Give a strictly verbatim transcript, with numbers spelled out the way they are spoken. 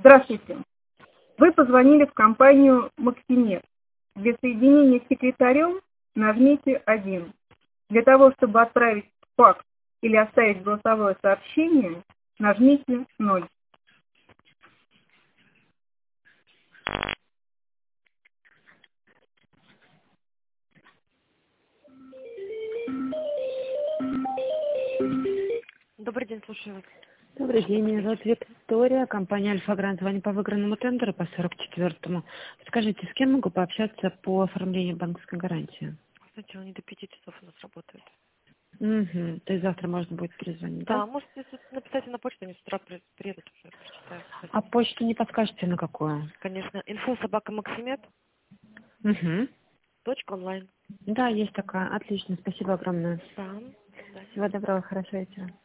Здравствуйте. Вы позвонили в компанию «Максимед». Для соединения с секретарем нажмите один. Для того, чтобы отправить факс или оставить голосовое сообщение, нажмите ноль. Добрый день, слушаю вас. Добрый день, меня зовут Виктория, компания Альфа-Грант. Звоню по выигранному тендеру по сорок четвёртому. Скажите, с кем могу пообщаться по оформлению банковской гарантии? Знаете, он не до пяти часов у нас работает. Угу. То есть завтра можно будет перезвонить, да? Да, можете с- написать на почту, они с утра при- приедут уже, прочитаю. А почту не подскажете на какую? Конечно, инфо собака максимед Угу. точка онлайн. Да, есть такая. Отлично, спасибо огромное. Да, до свидания. Всего доброго, хорошего вечера.